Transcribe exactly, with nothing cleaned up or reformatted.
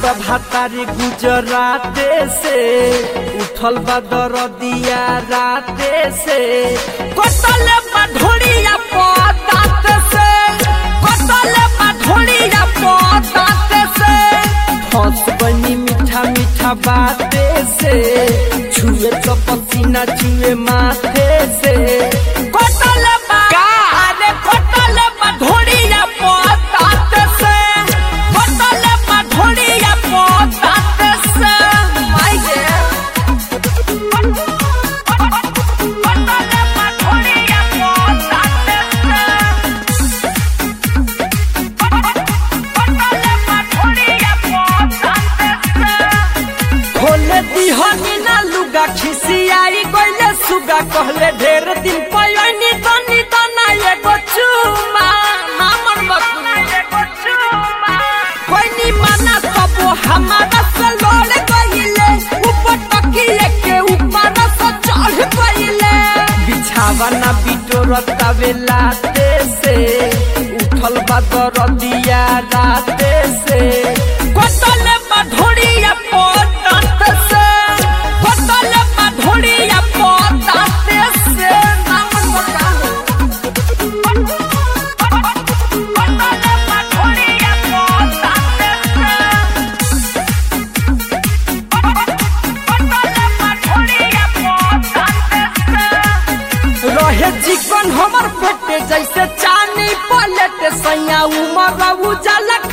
बा भातारी गुजराते से उठल बा दरदिया राते से कतले बा ढोलिया पदात से कतले बा ढोलिया पदात से फंस बनी मीठा मीठा बाते से छुए तो पसीना छुए माथे से कतले बा अरे कतले बा ढोलिया पदात से कतले बा ढोलिया पदात से माय गे कतले बा ढोलिया पदात से कतले बा ढोलिया पदात से खोले दिहनी ना लुगा खिसियाई गइले सुगा कहले ढेर दिन पयनी तनी तना एगो चुमा हमर बतू एगो चुमा कोइनी माना सब हमारा से लड़ गइले ऊपर तकिए के ऊपर से चढ़ गइले बिछावा ना बिटोरता बेलाते से उठल बा दरदिया राते से कतले बा ढोलिया पदात से कतले बा ढोलिया पदात से नाम बताओ कतले बा ढोलिया पदात से कतले बा ढोलिया पदात से रहे चिकन हमर पेटे जैसे चानी पलट सैया उमर उजाला